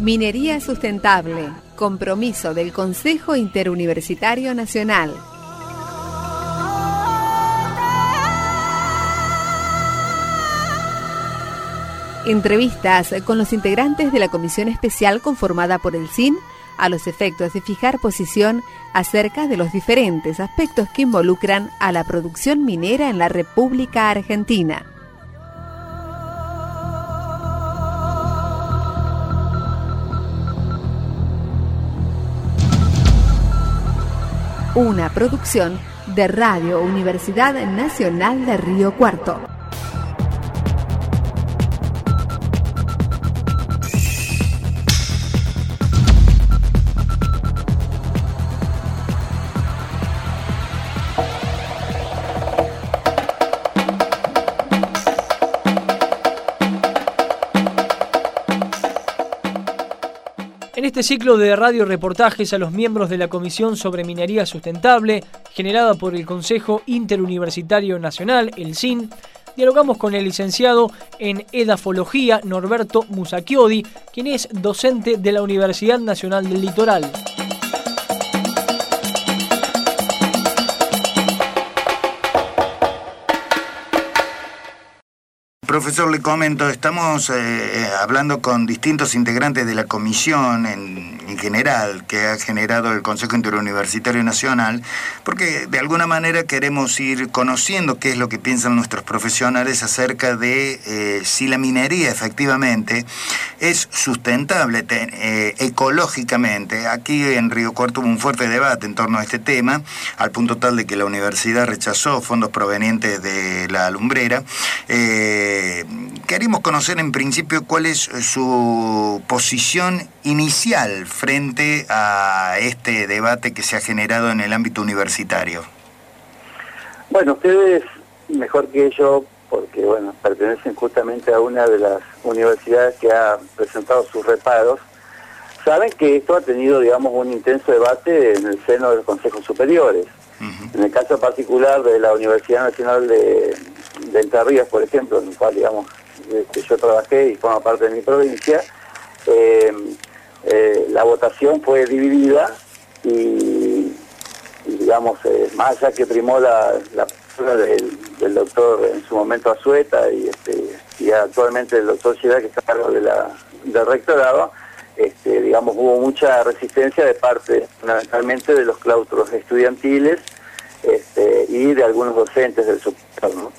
Minería sustentable, compromiso del Consejo Interuniversitario Nacional. Entrevistas con los integrantes de la comisión especial conformada por el CIN a los efectos de fijar posición acerca de los diferentes aspectos que involucran a la producción minera en la República Argentina. Una producción de Radio Universidad Nacional de Río Cuarto. En este ciclo de radio reportajes a los miembros de la Comisión sobre Minería Sustentable, generada por el Consejo Interuniversitario Nacional, el CIN, dialogamos con el licenciado en Edafología Norberto Musacchiodi, quien es docente de la Universidad Nacional del Litoral. Profesor, le comento, estamos hablando con distintos integrantes de la comisión en general que ha generado el Consejo Interuniversitario Nacional, porque de alguna manera queremos ir conociendo qué es lo que piensan nuestros profesionales acerca de si la minería efectivamente es sustentable ecológicamente. Aquí en Río Cuarto hubo un fuerte debate en torno a este tema, al punto tal de que la universidad rechazó fondos provenientes de la lumbrera. Queremos conocer en principio cuál es su posición inicial frente a este debate que se ha generado en el ámbito universitario. Bueno, ustedes mejor que yo, porque bueno, pertenecen justamente a una de las universidades que ha presentado sus reparos, saben que esto ha tenido, digamos, un intenso debate en el seno de los consejos superiores. En el caso particular de la Universidad Nacional de Entre Ríos, por ejemplo, en el cual, digamos, yo trabajé y forma parte de mi provincia, la votación fue dividida y digamos, más allá que primó la postura del doctor en su momento Azueta y actualmente el doctor Girard, que está a cargo del rectorado, digamos, hubo mucha resistencia de parte fundamentalmente de los claustros estudiantiles y de algunos docentes del superior, ¿no?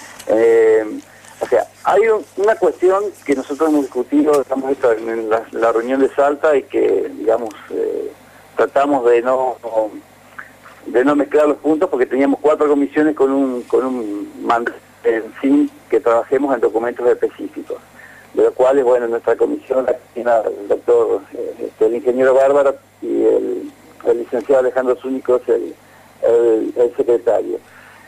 O sea, hay una cuestión que nosotros hemos discutido, estamos en la reunión de Salta, y que, digamos, tratamos de no mezclar los puntos, porque teníamos 4 comisiones con un mandato en fin que trabajemos en documentos específicos, de los cuales, bueno, nuestra comisión la tiene el doctor, el ingeniero Bárbara, y el licenciado Alejandro Zúñigo es el secretario.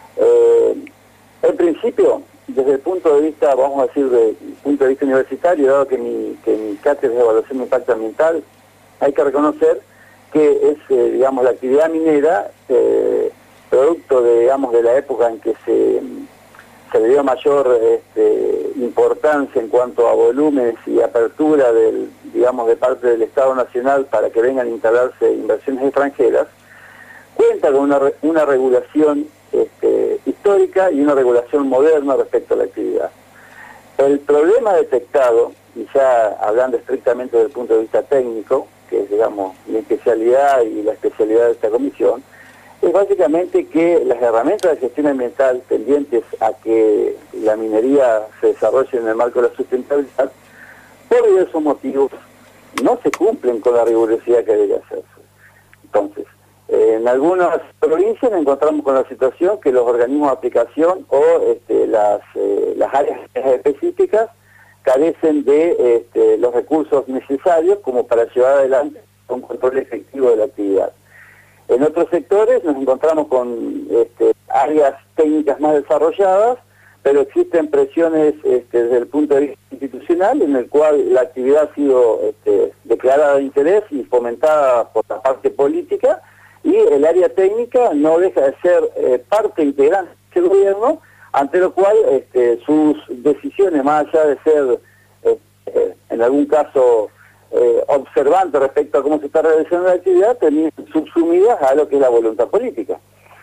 En principio, desde el punto de vista, vamos a decir, desde el punto de vista universitario, dado que mi cátedra de evaluación de impacto ambiental, hay que reconocer que es, digamos, la actividad minera, producto de, digamos, de la época en que se le dio mayor importancia en cuanto a volúmenes y apertura digamos, de parte del Estado Nacional para que vengan a instalarse inversiones extranjeras, cuenta con una regulación histórica y una regulación moderna respecto a la actividad. El problema detectado, y ya hablando estrictamente desde el punto de vista técnico, que es, digamos, mi especialidad y la especialidad de esta comisión, es básicamente que las herramientas de gestión ambiental tendientes a que la minería se desarrolle en el marco de la sustentabilidad, por diversos motivos, no se cumplen con la rigurosidad que debe hacerse. Entonces, en algunas provincias nos encontramos con la situación que los organismos de aplicación o las áreas específicas carecen de los recursos necesarios como para llevar adelante un control efectivo de la actividad. En otros sectores nos encontramos con áreas técnicas más desarrolladas, pero existen presiones desde el punto de vista institucional, en el cual la actividad ha sido declarada de interés y fomentada por la parte política, y el área técnica no deja de ser parte integrante del gobierno, ante lo cual sus decisiones, más allá de ser en algún caso observantes respecto a cómo se está realizando la actividad, terminan subsumidas a lo que es la voluntad política.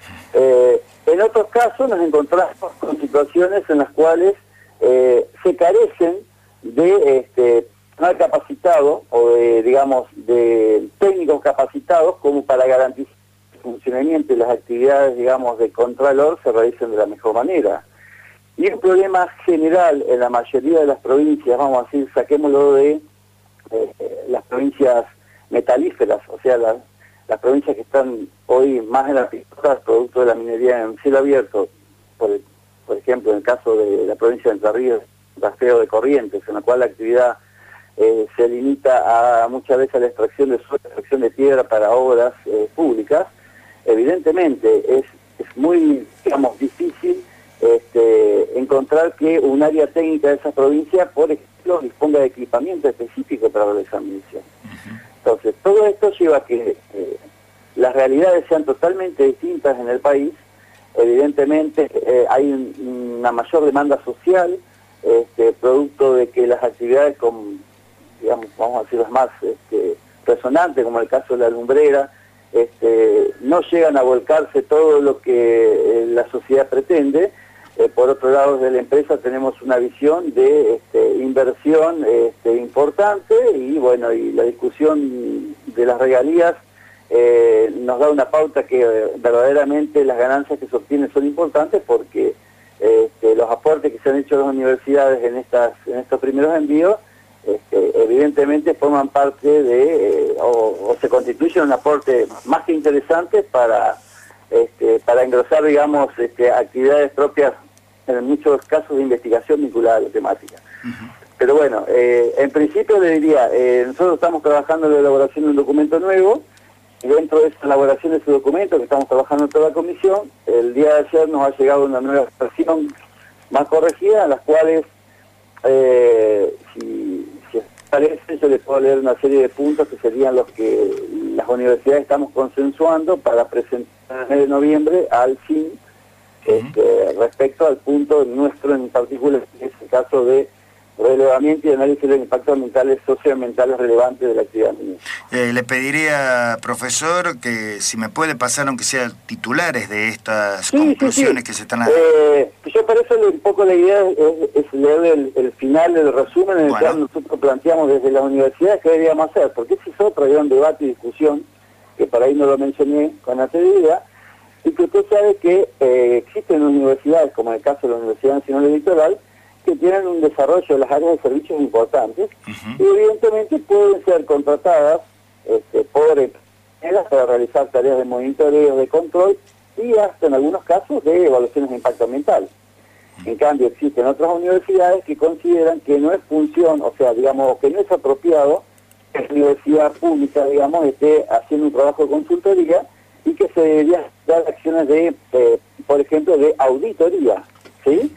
En otros casos nos encontramos con situaciones en las cuales se carecen de personal capacitado o de técnicos capacitados como para garantizar el funcionamiento y las actividades, de contralor se realicen de la mejor manera. Y un problema general en la mayoría de las provincias, vamos a decir, saquémoslo de las provincias metalíferas, o sea, las provincias que están hoy más en la pista producto de la minería en cielo abierto, por ejemplo, en el caso de la provincia de Entre Ríos, rastreo de Corrientes, en la cual la actividad se limita a muchas veces a la extracción de suelo, extracción de tierra para obras públicas. Evidentemente es muy, difícil encontrar que un área técnica de esa provincia, por ejemplo, disponga de equipamiento específico para realizar medición. Entonces, todo esto lleva a que las realidades sean totalmente distintas en el país. Evidentemente hay una mayor demanda social, producto de que las actividades vamos a decir las más resonantes, como el caso de la lumbrera, no llegan a volcarse todo lo que la sociedad pretende. Por otro lado, desde la empresa tenemos una visión de inversión importante y la discusión de las regalías nos da una pauta que verdaderamente las ganancias que se obtienen son importantes porque los aportes que se han hecho a las universidades en estos primeros envíos evidentemente forman parte de o se constituyen un aporte más que interesante para engrosar, actividades propias en muchos casos de investigación vinculada a la temática. Pero bueno, en principio le diría, nosotros estamos trabajando en la elaboración de un documento nuevo, y dentro de esa elaboración de ese documento que estamos trabajando en toda la comisión, el día de ayer nos ha llegado una nueva versión más corregida, en las cuales, si parece, yo les puedo leer una serie de puntos que serían los que las universidades estamos consensuando para presentar en el mes de noviembre al CIN, respecto al punto nuestro en particular, que es el caso de relevamiento y análisis de los impactos ambientales, socioambientales relevantes de la actividad minera. Le pediría, profesor, que si me puede pasar, aunque sea titulares de estas conclusiones que se están haciendo. Yo para eso un poco la idea es leer el final del resumen en el cual nosotros planteamos desde las universidades qué deberíamos hacer, porque ese es otro gran debate y discusión, que por ahí no lo mencioné con anterioridad, y que usted sabe que existen universidades, como en el caso de la Universidad Nacional del Litoral, que tienen un desarrollo de las áreas de servicios importantes, y evidentemente pueden ser contratadas por empresas para realizar tareas de monitoreo, de control, y hasta en algunos casos de evaluaciones de impacto ambiental. En cambio, existen otras universidades que consideran que no es función, que no es apropiado que la universidad pública, esté haciendo un trabajo de consultoría, y que se deberían dar acciones de, por ejemplo, de auditoría, ¿sí?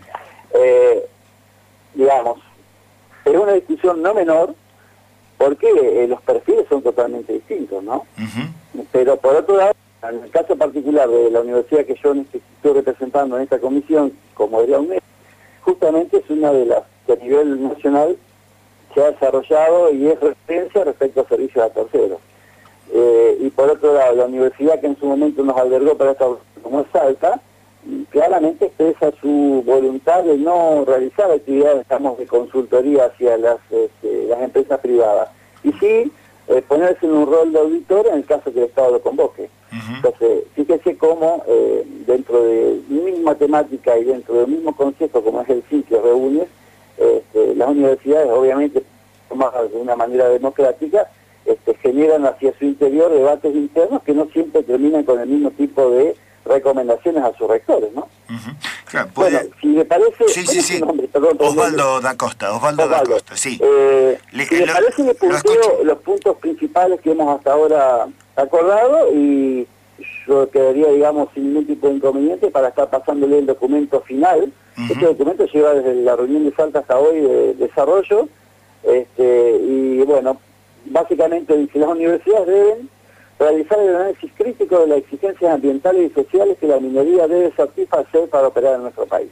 Es una discusión no menor, porque los perfiles son totalmente distintos, ¿no? Pero por otro lado, en el caso particular de la universidad que yo estoy representando en esta comisión, como era UNED, justamente es una de las que a nivel nacional se ha desarrollado y es referencia respecto a servicios a terceros. Y por otro lado, la universidad que en su momento nos albergó para esta, como es Salta, claramente expresa su voluntad de no realizar actividades, de consultoría hacia las empresas privadas, y sí ponerse en un rol de auditor en el caso que el Estado lo convoque. Entonces, fíjese cómo dentro de la misma temática y dentro del mismo consejo como es el CIN que reúne, las universidades, obviamente, de una manera democrática, generan hacia su interior debates internos que no siempre terminan con el mismo tipo de recomendaciones a sus rectores, ¿no? Claro, puede... Bueno, si le parece... Sí. Nombre? Perdón, Osvaldo da Costa, sí. Si le parece, le punteo los puntos principales que hemos hasta ahora acordado y yo quedaría, sin ningún tipo de inconveniente para estar pasándole el documento final. Este documento lleva desde la reunión de Salta hasta hoy de desarrollo, y bueno, básicamente dice, las universidades deben realizar el análisis crítico de las exigencias ambientales y sociales que la minería debe satisfacer para operar en nuestro país.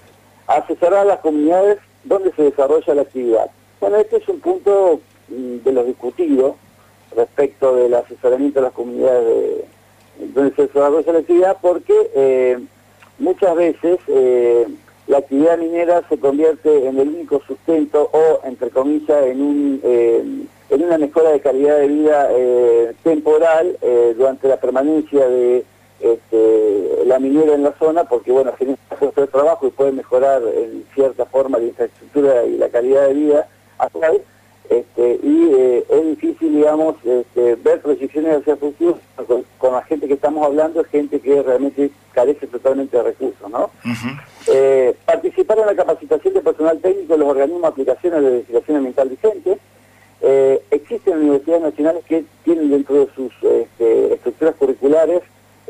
Asesorar a las comunidades donde se desarrolla la actividad. Bueno, este es un punto de los discutidos respecto del asesoramiento de las comunidades donde se desarrolla la actividad, porque muchas veces la actividad minera se convierte en el único sustento o, entre comillas, en una mejora de calidad de vida temporal durante la permanencia de la minera en la zona, porque bueno, genera puestos de trabajo y puede mejorar en cierta forma la infraestructura y la calidad de vida actual, y es difícil, digamos, ver proyecciones hacia el futuro con la gente que estamos hablando, es gente que realmente carece totalmente de recursos, ¿no? Participar en la capacitación de personal técnico en los organismos de aplicaciones de legislación ambiental vigente. Existen universidades nacionales que tienen dentro de sus estructuras curriculares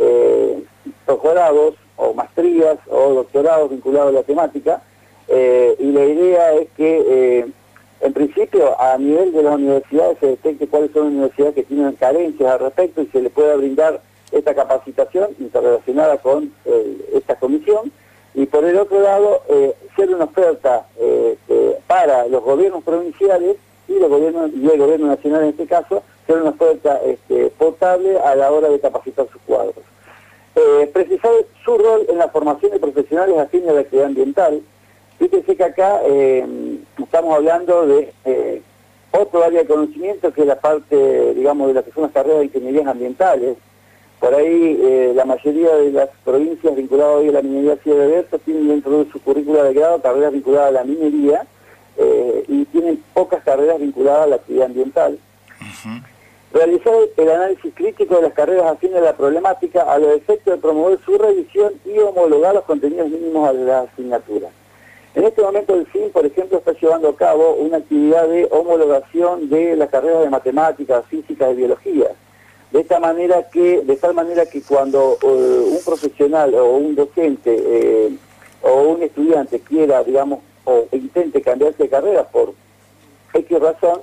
posgrados o maestrías o doctorados vinculados a la temática, y la idea es que en principio a nivel de las universidades se detecte cuáles son las universidades que tienen carencias al respecto y se les pueda brindar esta capacitación interrelacionada con esta comisión, y por el otro lado ser una oferta para los gobiernos provinciales y el gobierno nacional en este caso, ser una oferta potable a la hora de capacitar sus cuadros. Precisar su rol en la formación de profesionales afines a la actividad ambiental. Fíjense que acá estamos hablando de otro área de conocimiento que es la parte, digamos, de las que son las carreras de ingenierías ambientales. Por ahí la mayoría de las provincias vinculadas hoy a la minería Ciudad de Berto tienen dentro de su currícula de grado carreras vinculadas a la minería y tienen pocas carreras vinculadas a la actividad ambiental. Realizar el análisis crítico de las carreras afines a la problemática a los efectos de promover su revisión y homologar los contenidos mínimos a la asignatura. En este momento el CIN, por ejemplo, está llevando a cabo una actividad de homologación de las carreras de matemáticas, física y biología. De tal manera que cuando un profesional o un docente o un estudiante quiera, digamos, o intente cambiarse de carrera por X razón,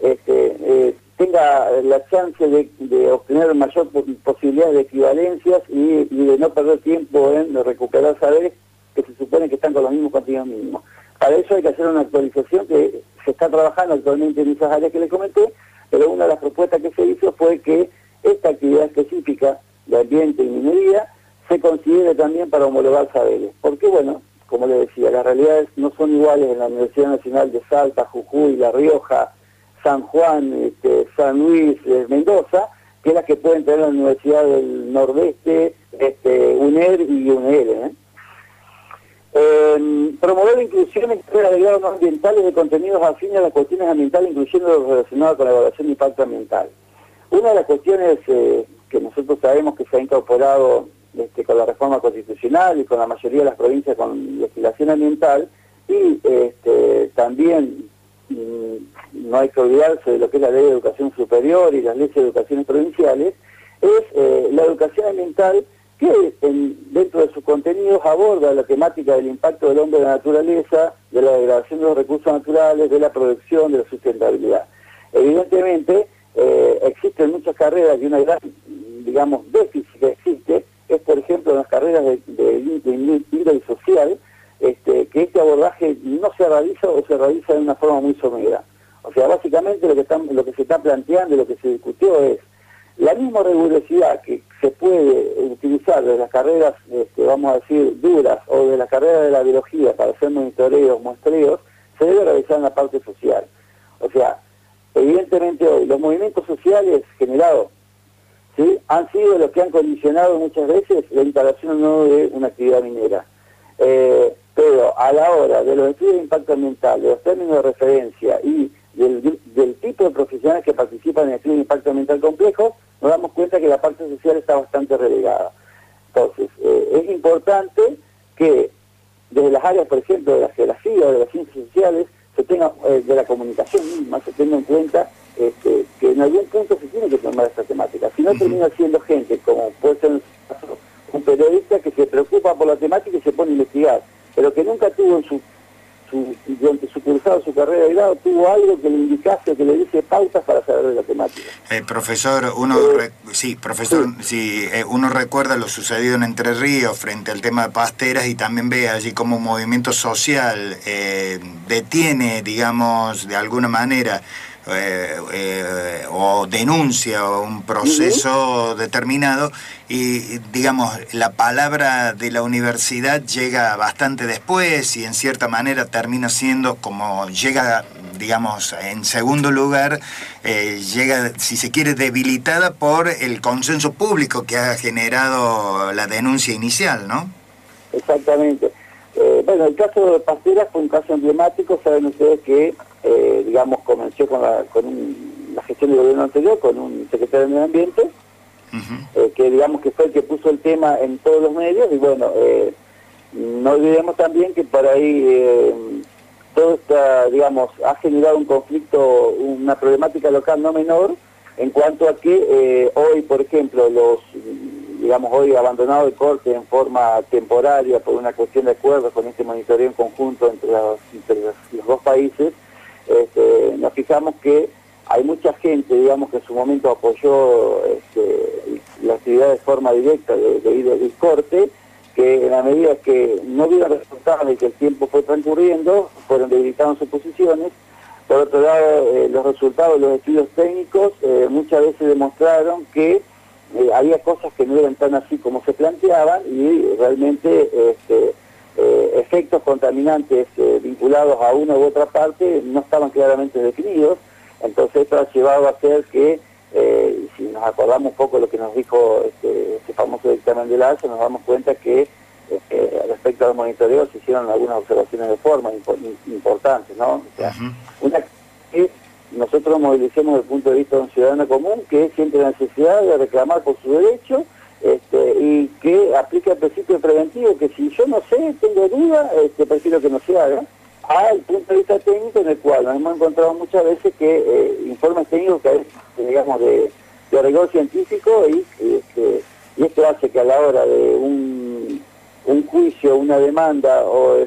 tenga la chance de obtener mayor posibilidades de equivalencias y de no perder tiempo en recuperar saberes que se supone que están con los mismos contenidos mínimos. Para eso hay que hacer una actualización que se está trabajando actualmente en esas áreas que les comenté, pero una de las propuestas que se hizo fue que esta actividad específica de ambiente y minería se considere también para homologar saberes. Porque bueno, como les decía, las realidades no son iguales en la Universidad Nacional de Salta, Jujuy, La Rioja, San Juan, San Luis, Mendoza, que las que pueden tener la Universidad del Nordeste, UNER y UNER. Promover la inclusión en carreras de grado no ambientales de contenidos afines a las cuestiones ambientales, incluyendo lo relacionado con la evaluación de impacto ambiental. Una de las cuestiones que nosotros sabemos que se ha incorporado con la reforma constitucional y con la mayoría de las provincias con legislación ambiental, y también no hay que olvidarse de lo que es la ley de educación superior y las leyes de educaciones provinciales, es la educación ambiental que dentro de sus contenidos aborda la temática del impacto del hombre en la naturaleza, de la degradación de los recursos naturales, de la producción, de la sustentabilidad. Evidentemente, existen muchas carreras y una gran, digamos, déficit que existe es, por ejemplo, en las carreras de índole social, que este abordaje no se realiza o se realiza de una forma muy somera. O sea, básicamente lo que se está planteando y lo que se discutió es la misma rigurosidad que se puede utilizar de las carreras, vamos a decir, duras, o de las carreras de la biología para hacer monitoreos, muestreos, se debe realizar en la parte social. O sea, evidentemente hoy los movimientos sociales generados, ¿sí?, han sido los que han condicionado muchas veces la instalación o no de una actividad minera. Pero a la hora de los estudios de impacto ambiental, de los términos de referencia y del tipo de profesionales que participan en estudios de impacto ambiental complejos, nos damos cuenta que la parte social está bastante relegada. Entonces, es importante que desde las áreas, por ejemplo, de la geografía o de las ciencias sociales, se tenga, de la comunicación misma, se tenga en cuenta que en algún punto se tiene que tomar esta temática. Si no, termina siendo gente, como puede ser un periodista que se preocupa por la temática y se pone a investigar, pero que nunca tuvo durante su cursado, su carrera de grado, tuvo algo que le indicase o que le dice pautas para saber de la temática. Profesor, uno sí, profesor, Sí. si uno recuerda lo sucedido en Entre Ríos frente al tema de Pasteras y también ve allí como un movimiento social detiene, digamos, de alguna manera o denuncia un proceso determinado y, digamos, la palabra de la universidad llega bastante después y en cierta manera termina siendo como llega, digamos, en segundo lugar, llega, si se quiere, debilitada por el consenso público que ha generado la denuncia inicial, ¿no? Exactamente. Bueno, el caso de Pasteras fue un caso emblemático. Saben ustedes que, digamos, comenzó con la gestión del gobierno anterior, con un secretario de Medio Ambiente, que digamos que fue el que puso el tema en todos los medios, y bueno, no olvidemos también que por ahí todo esta, digamos, ha generado un conflicto, una problemática local no menor, en cuanto a que hoy, por ejemplo, digamos, hoy abandonado el corte en forma temporaria por una cuestión de acuerdo con este monitoreo en conjunto entre los dos países, nos fijamos que hay mucha gente, digamos, que en su momento apoyó la actividad de forma directa del corte, que en la medida que no vieron resultados y que el tiempo fue transcurriendo, fueron debilitando sus posiciones. Por otro lado, los resultados de los estudios técnicos muchas veces demostraron que había cosas que no eran tan así como se planteaban y realmente efectos contaminantes vinculados a una u otra parte no estaban claramente definidos. Entonces esto ha llevado a hacer que, si nos acordamos un poco de lo que nos dijo este famoso dictamen de la ASA, nos damos cuenta que respecto a los monitoreos se hicieron algunas observaciones de forma importantes, ¿no? O sea, una que nosotros movilicemos desde el punto de vista de un ciudadano común que siente la necesidad de reclamar por su derecho y que aplica el principio preventivo, que si yo no sé, tengo duda, prefiero que no se haga, al punto de vista técnico, en el cual nos hemos encontrado muchas veces que informes técnicos que hay, digamos, de rigor científico y esto hace que a la hora de un juicio, una demanda o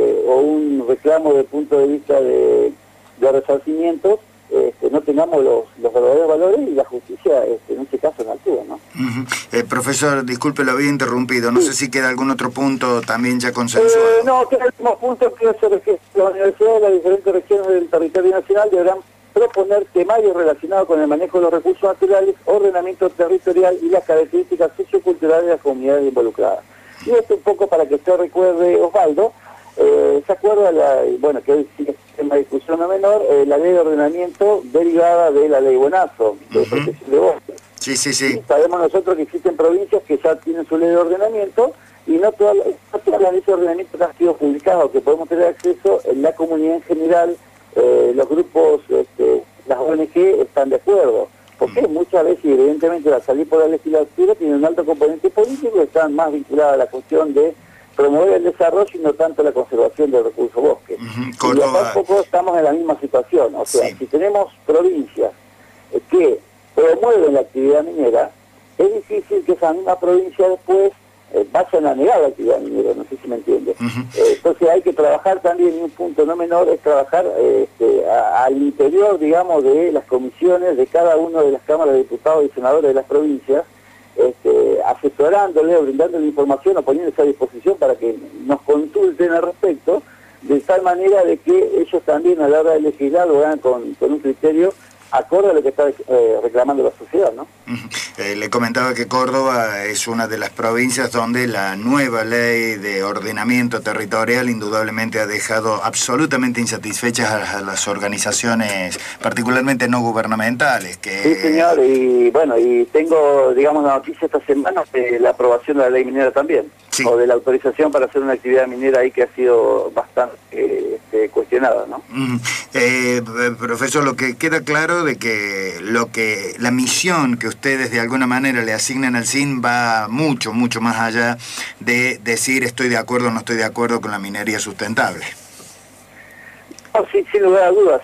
un reclamo desde el punto de vista de resarcimientos, no tengamos los verdaderos valores y la justicia en este caso no actúa, ¿no? Profesor, disculpe, lo había interrumpido. No sé si queda algún otro punto también ya consensuado. No, queda el último punto que las universidades de las diferentes regiones del territorio nacional deberán proponer temarios relacionados con el manejo de los recursos naturales, ordenamiento territorial y las características socioculturales de las comunidades involucradas. Y esto un poco para que usted recuerde, Osvaldo, ¿se acuerda, que hoy sigue en la discusión no menor, la ley de ordenamiento derivada de la ley Buenazo, de protección de bosques? Sí. Y sabemos nosotros que existen provincias que ya tienen su ley de ordenamiento y no todas las leyes de ordenamiento que han sido publicadas o que podemos tener acceso en la comunidad en general, los grupos, las ONG están de acuerdo. Porque muchas veces, evidentemente, al salir por la legislatura tiene un alto componente político y están más vinculadas a la cuestión de promover el desarrollo y no tanto la conservación del recurso bosque. Y tampoco estamos en la misma situación. O sea, si tenemos provincias que promueven la actividad minera, es difícil que esa misma provincia después vayan a negar la actividad minera, no sé si me entiende. Entonces hay que trabajar también, y un punto no menor es trabajar al interior, digamos, de las comisiones de cada una de las cámaras de diputados y senadores de las provincias, asesorándole o brindándole información o poniéndose a disposición para que nos consulten al respecto, de tal manera de que ellos también a la hora de legislar lo hagan con un criterio acorde a lo que está reclamando la sociedad, ¿no? Le comentaba que Córdoba es una de las provincias donde la nueva ley de ordenamiento territorial indudablemente ha dejado absolutamente insatisfechas a las organizaciones, particularmente no gubernamentales. Sí, señor, y bueno, y tengo, digamos, la noticia esta semana de la aprobación de la ley minera también, o de la autorización para hacer una actividad minera ahí que ha sido bastante cuestionada, ¿no? Profesor, lo que queda claro de que la misión que ustedes de alguna manera le asignan al CIN va mucho más allá de decir estoy de acuerdo o no estoy de acuerdo con la minería sustentable. No, sí, sin lugar a dudas.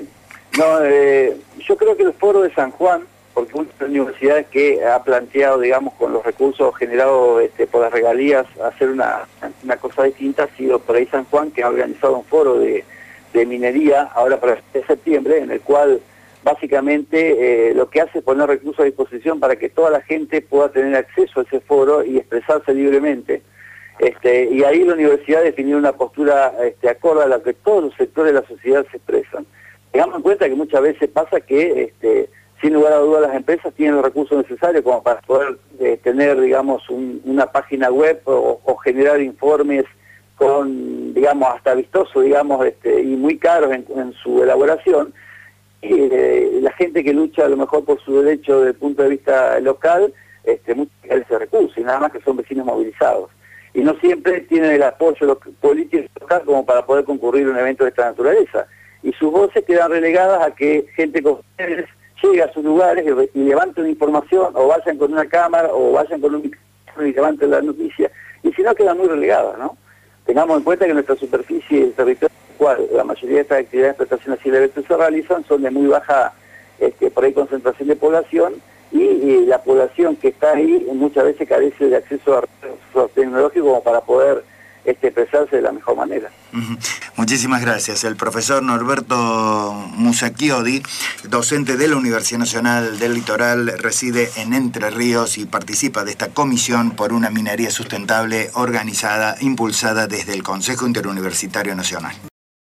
Yo creo que el foro de San Juan, porque una de las universidades que ha planteado, digamos, con los recursos generados por las regalías, hacer una cosa distinta, ha sido por ahí San Juan, que ha organizado un foro de minería ahora para el 7 de septiembre, en el cual básicamente lo que hace es poner recursos a disposición para que toda la gente pueda tener acceso a ese foro y expresarse libremente. Y ahí la universidad definió una postura acorde a la que todos los sectores de la sociedad se expresan. Tengamos en cuenta que muchas veces pasa que, sin lugar a dudas, las empresas tienen los recursos necesarios como para poder tener, digamos, una página web o generar informes con, digamos, hasta vistosos, digamos, y muy caros en su elaboración. Y la gente que lucha a lo mejor por su derecho desde el punto de vista local, muchas veces ese recurso, y nada más que son vecinos movilizados. Y no siempre tienen el apoyo político local como para poder concurrir a un evento de esta naturaleza. Y sus voces quedan relegadas a que gente con ustedes llegue a sus lugares y levanten información, o vayan con una cámara, o vayan con un micrófono y levanten la noticia, y si no quedan muy relegadas, ¿no? Tengamos en cuenta que nuestra superficie, el territorio en el cual la mayoría de estas actividades de explotación así de se realizan son de muy baja, por ahí, concentración de población, y la población que está ahí muchas veces carece de acceso a recursos tecnológicos como para poder expresarse de la mejor manera. Muchísimas gracias. El profesor Norberto Musacchiodi, docente de la Universidad Nacional del Litoral, reside en Entre Ríos y participa de esta comisión por una minería sustentable organizada, impulsada desde el Consejo Interuniversitario Nacional.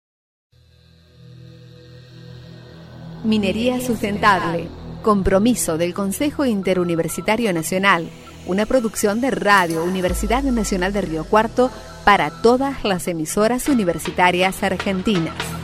Minería sustentable, compromiso del Consejo Interuniversitario Nacional, una producción de Radio Universidad Nacional de Río Cuarto para todas las emisoras universitarias argentinas.